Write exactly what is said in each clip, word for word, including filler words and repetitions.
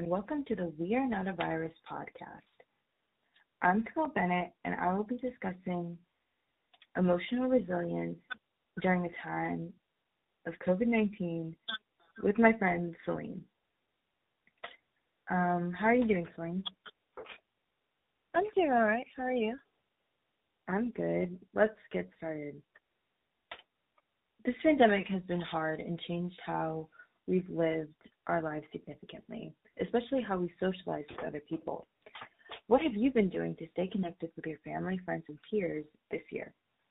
and welcome to the We Are Not a Virus podcast. I'm Carol Bennett, and I will be discussing emotional resilience during the time of COVID nineteen with my friend Celine. Um, how are you doing, Celine? I'm doing all right. How are you? I'm good. Let's get started. This pandemic has been hard and changed how we've lived our lives significantly, especially how we socialize with other people. What have you been doing to stay connected with your family, friends, and peers this year?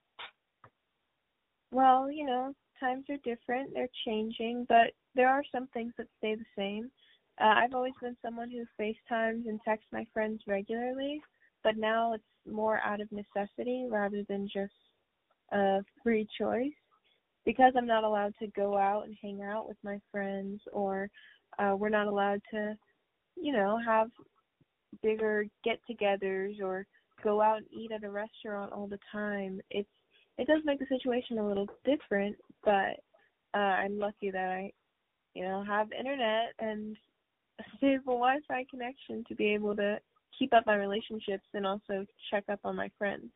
Well, you know, times are different. They're changing, but there are some things that stay the same. Uh, I've always been someone who FaceTimes and texts my friends regularly, but now it's more out of necessity rather than just a free choice. Because I'm not allowed to go out and hang out with my friends, or uh, we're not allowed to, you know, have bigger get-togethers or go out and eat at a restaurant all the time. It's it does make the situation a little different, but uh, I'm lucky that I, you know, have internet and a stable Wi-Fi connection to be able to keep up my relationships and also check up on my friends.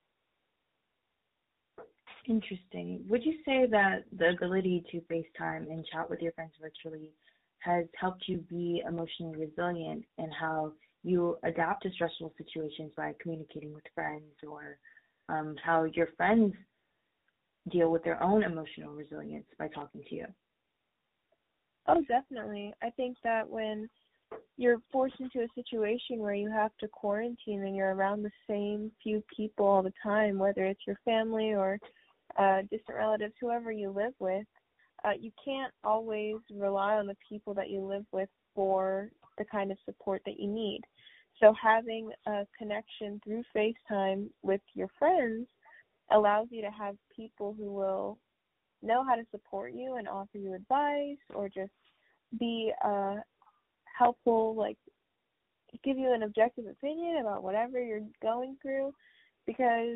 Interesting. Would you say that the ability to FaceTime and chat with your friends virtually has helped you be emotionally resilient in how you adapt to stressful situations by communicating with friends, or um, how your friends deal with their own emotional resilience by talking to you? Oh, definitely. I think that when you're forced into a situation where you have to quarantine and you're around the same few people all the time, whether it's your family or uh, distant relatives, whoever you live with, uh, you can't always rely on the people that you live with for the kind of support that you need. So having a connection through FaceTime with your friends allows you to have people who will know how to support you and offer you advice, or just be uh, helpful, like give you an objective opinion about whatever you're going through, because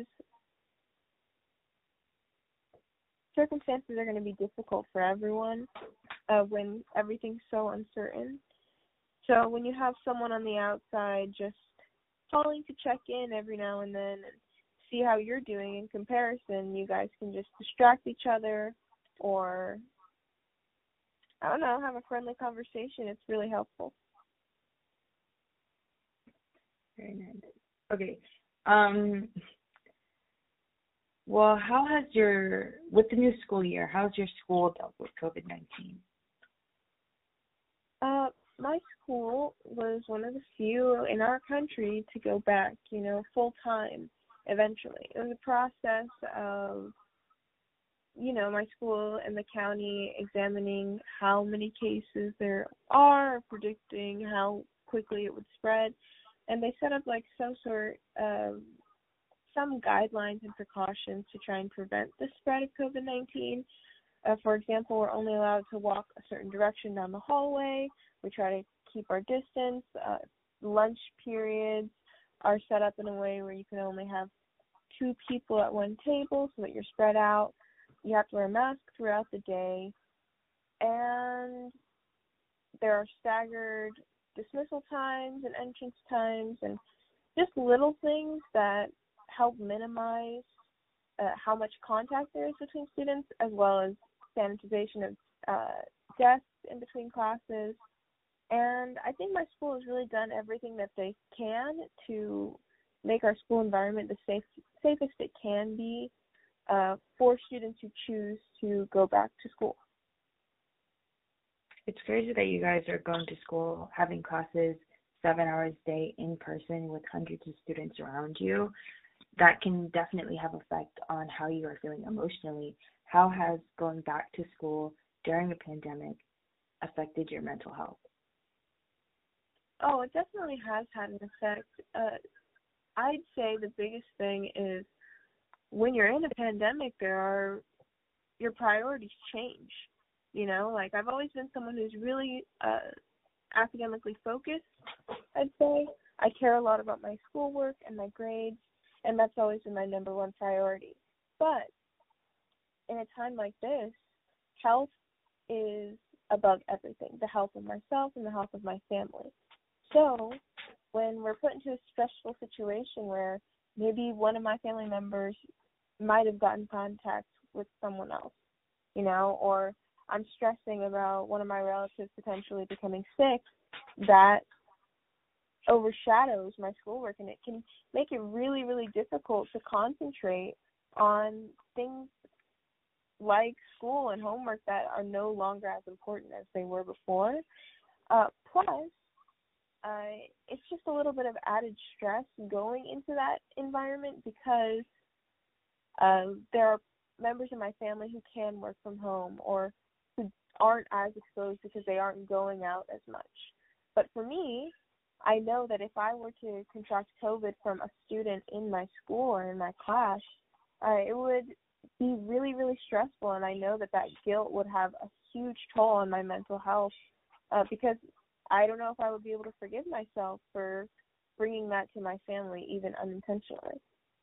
circumstances are going to be difficult for everyone uh, when everything's so uncertain. So when you have someone on the outside just calling to check in every now and then and see how you're doing in comparison, you guys can just distract each other, or, I don't know, have a friendly conversation. It's really helpful. Very nice. Okay. Um, well, how has your, with the new school year, how's your school dealt with COVID nineteen? Uh, my school was one of the few in our country to go back, you know, full time eventually. It was a process of, you know, my school and the county examining how many cases there are, predicting how quickly it would spread. And they set up like some sort of, some guidelines and precautions to try and prevent the spread of COVID nineteen. Uh, for example, we're only allowed to walk a certain direction down the hallway. We try to keep our distance. Uh, lunch periods are set up in a way where you can only have two people at one table so that you're spread out. You have to wear a mask throughout the day. And there are staggered dismissal times and entrance times, and just little things that help minimize uh, how much contact there is between students, as well as sanitization of uh, desks in between classes. And I think my school has really done everything that they can to make our school environment the safe, safest it can be uh, for students who choose to go back to school. It's crazy that you guys are going to school, having classes seven hours a day in person with hundreds of students around you. That can definitely have effect on how you are feeling emotionally. How has going back to school during the pandemic affected your mental health? Oh, it definitely has had an effect. Uh, I'd say the biggest thing is when you're in a pandemic, there are, your priorities change. You know, like I've always been someone who's really uh, academically focused, I'd say. I care a lot about my schoolwork and my grades, and that's always been my number one priority. But in a time like this, health is above everything, the health of myself and the health of my family. So when we're put into a stressful situation where maybe one of my family members might have gotten contact with someone else, you know, or I'm stressing about one of my relatives potentially becoming sick, that overshadows my schoolwork, and it can make it really, really difficult to concentrate on things like school and homework that are no longer as important as they were before. Uh, plus, uh, it's just a little bit of added stress going into that environment because uh, there are members of my family who can work from home or who aren't as exposed because they aren't going out as much. But for me, I know that if I were to contract COVID from a student in my school or in my class, uh, it would be really, really stressful, and I know that that guilt would have a huge toll on my mental health uh, because I don't know if I would be able to forgive myself for bringing that to my family, even unintentionally.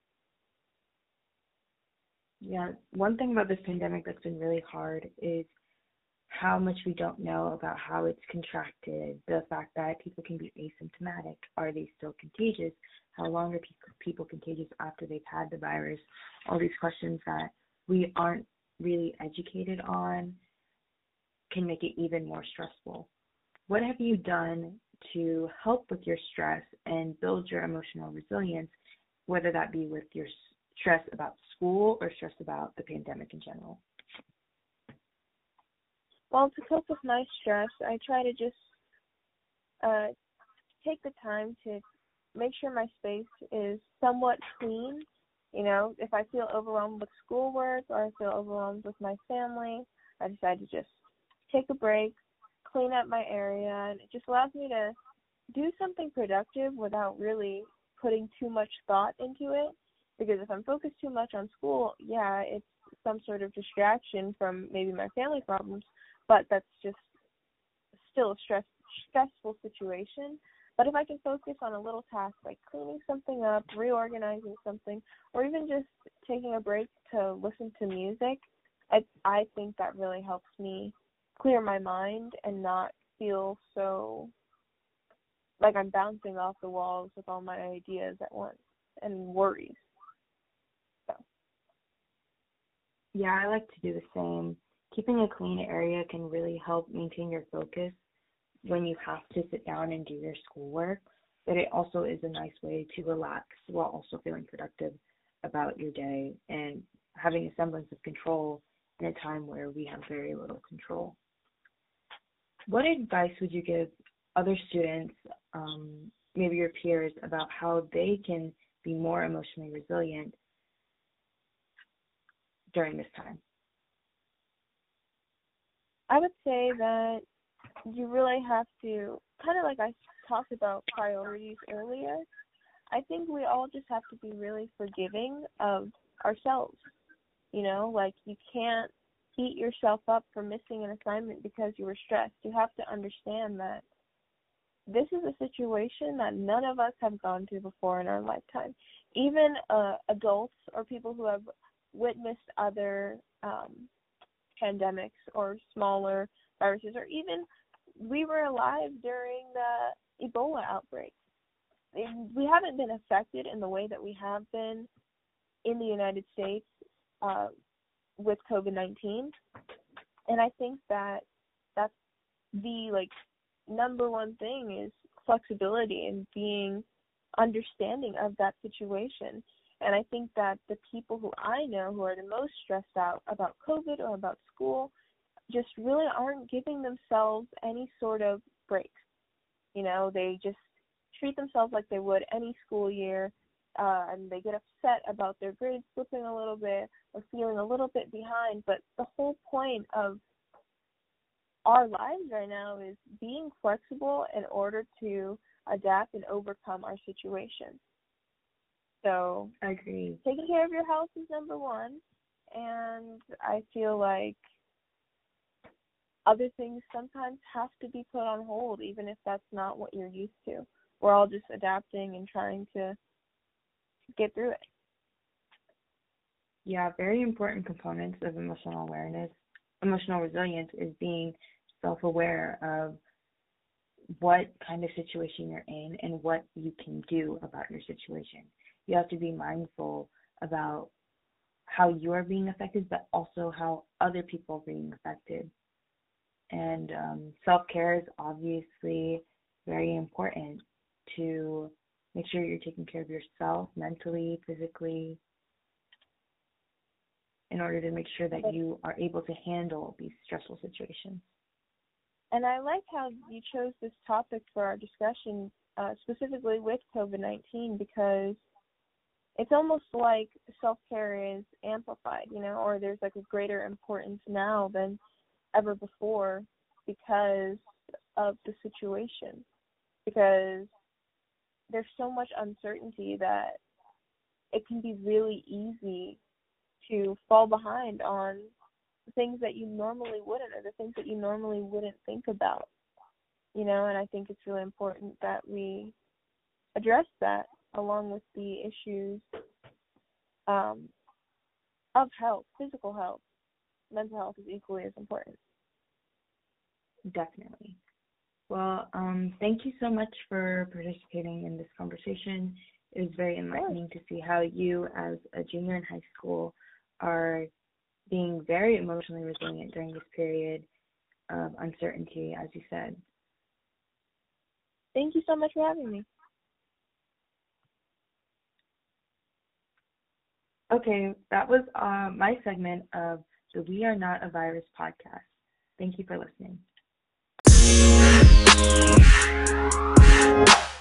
Yeah, one thing about this pandemic that's been really hard is how much we don't know about how it's contracted, the fact that people can be asymptomatic. Are they still contagious? How long are people contagious after they've had the virus? All these questions that we aren't really educated on can make it even more stressful. What have you done to help with your stress and build your emotional resilience, whether that be with your stress about school or stress about the pandemic in general? Well, to cope with my stress, I try to just uh, take the time to make sure my space is somewhat clean. You know, if I feel overwhelmed with schoolwork or I feel overwhelmed with my family, I decide to just take a break, clean up my area, and it just allows me to do something productive without really putting too much thought into it. Because if I'm focused too much on school, yeah, it's some sort of distraction from maybe my family problems, but that's just still a stress, stressful situation. But if I can focus on a little task like cleaning something up, reorganizing something, or even just taking a break to listen to music, I, I think that really helps me clear my mind and not feel so like I'm bouncing off the walls with all my ideas at once and worries. So. Yeah, I like to do the same. Keeping a clean area can really help maintain your focus when you have to sit down and do your schoolwork, but it also is a nice way to relax while also feeling productive about your day and having a semblance of control in a time where we have very little control. What advice would you give other students, um, maybe your peers, about how they can be more emotionally resilient during this time? I would say that you really have to, kind of like I talked about priorities earlier, I think we all just have to be really forgiving of ourselves. You know, like you can't beat yourself up for missing an assignment because you were stressed. You have to understand that this is a situation that none of us have gone through before in our lifetime. Even uh, adults or people who have witnessed other um, pandemics or smaller viruses, or even we were alive during the Ebola outbreak. We haven't been affected in the way that we have been in the United States uh, with COVID nineteen. And I think that that's the like number one thing is flexibility and being understanding of that situation. And I think that the people who I know who are the most stressed out about COVID or about school just really aren't giving themselves any sort of breaks. You know, they just treat themselves like they would any school year, uh, and they get upset about their grades slipping a little bit or feeling a little bit behind. But the whole point of our lives right now is being flexible in order to adapt and overcome our situation. So I agree. Taking care of your health is number one, and I feel like other things sometimes have to be put on hold, even if that's not what you're used to. We're all just adapting and trying to get through it. Yeah, very important components of emotional awareness, emotional resilience is being self-aware of what kind of situation you're in and what you can do about your situation. You have to be mindful about how you are being affected, but also how other people are being affected. And um, self-care is obviously very important to make sure you're taking care of yourself mentally, physically, in order to make sure that you are able to handle these stressful situations. And I like how you chose this topic for our discussion, uh, specifically with COVID nineteen, because it's almost like self-care is amplified, you know, or there's like a greater importance now than ever before because of the situation. Because there's so much uncertainty that it can be really easy to fall behind on things that you normally wouldn't, or the things that you normally wouldn't think about, you know, and I think it's really important that we address that along with the issues um, of health, physical health. Mental health is equally as important. Definitely. Well, um, thank you so much for participating in this conversation. It was very enlightening to see how you, as a junior in high school, are being very emotionally resilient during this period of uncertainty, as you said. Thank you so much for having me. Okay, that was uh, my segment of the We Are Not a Virus podcast. Thank you for listening.